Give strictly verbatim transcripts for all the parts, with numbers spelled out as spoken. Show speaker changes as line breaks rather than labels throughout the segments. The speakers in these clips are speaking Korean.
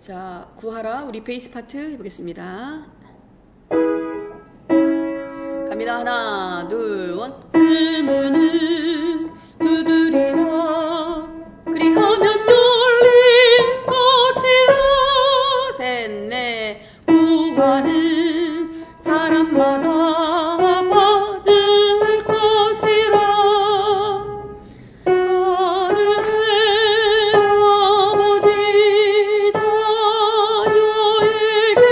자, 구하라. 우리 베이스 파트 해보겠습니다. 갑니다. 하나, 둘, 원. 그 문을 두드리라. 그리하면 열릴 것이라. 셋, 넷. 구하는 사람마다 받을 것이라. 하늘의 아버지 자녀에게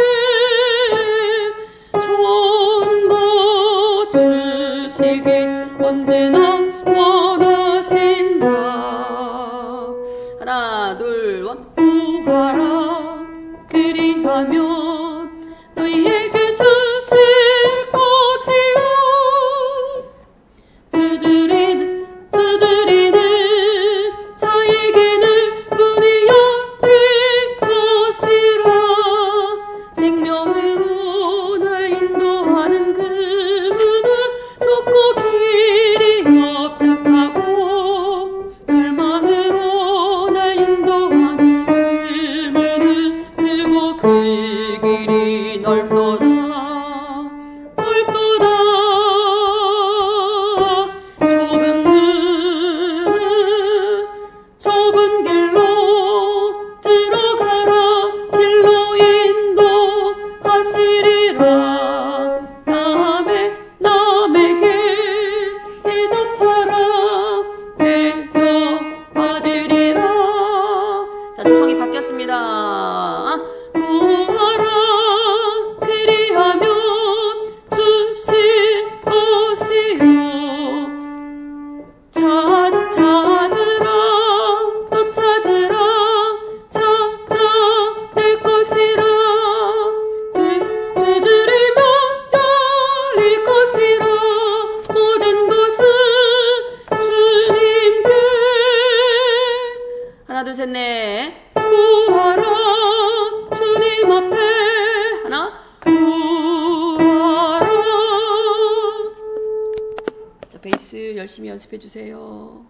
좋은 것 주시기 언제나 원하신다. 하나, 둘, 원. 구하라. 그리하면 너희에게 주실 것이요. 두드리는 두드리는 자에게는 문이 열릴 것이라. 생명으로 날 인도하는 그 문은 좁고 길이 협착하고, 열망으로 날 인도하는 그 문은 크고 그 길이 넓도다. 넓도다. 좁은 문은 좁은 길로 들어가라. 길로 인도하시리라. 남의 남에게 대접하라. 대접받으리라. 자, 조성이 바뀌었습니다. 구하라. 그리하면 주실 것이요. 찾, 찾으라. 또 찾으라. 찾아낼 것이라. 두드리면 열릴 것이라. 모든 것은 주님께. 하나, 둘, 셋, 넷. 구하라. 주님 앞에. 하나. 구하라. 자, 베이스 열심히 연습해 주세요.